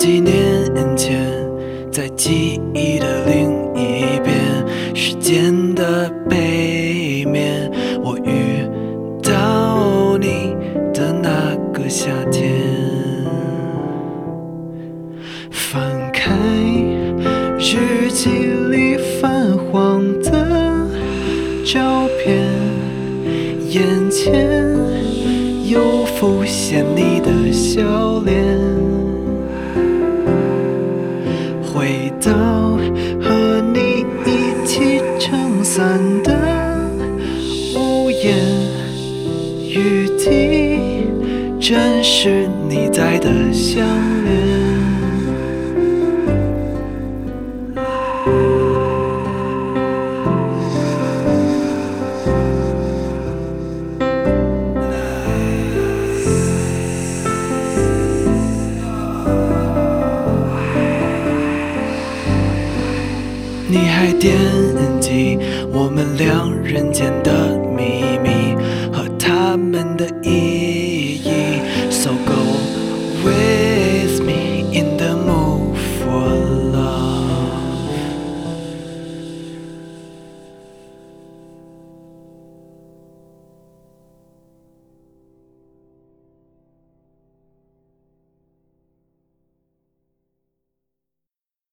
几年前，在记忆的另一边，时间的背面，我遇到你的那个夏天。翻开日记里泛黄的照片，眼前又浮现你的笑脸，回到和你一起撑伞的屋檐，雨滴正是你在的项链。你还惦记我们两人间的